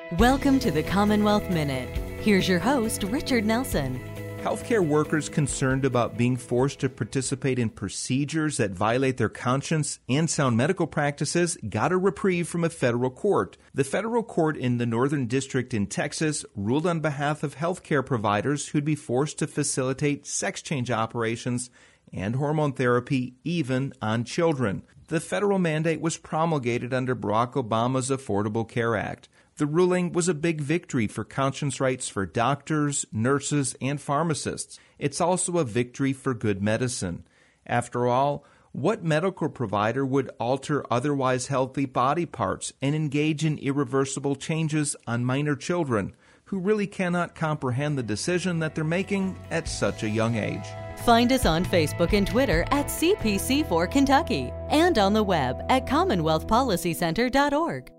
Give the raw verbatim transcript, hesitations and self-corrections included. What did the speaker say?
Welcome to the Commonwealth Minute. Here's your host, Richard Nelson. Healthcare workers concerned about being forced to participate in procedures that violate their conscience and sound medical practices got a reprieve from a federal court. The federal court in the Northern District in Texas ruled on behalf of healthcare providers who'd be forced to facilitate sex change operations and hormone therapy even on children. The federal mandate was promulgated under Barack Obama's Affordable Care Act. The ruling was a big victory for conscience rights for doctors, nurses, and pharmacists. It's also a victory for good medicine. After all, what medical provider would alter otherwise healthy body parts and engage in irreversible changes on minor children who really cannot comprehend the decision that they're making at such a young age? Find us on Facebook and Twitter at C P C four Kentucky and on the web at commonwealth policy center dot org.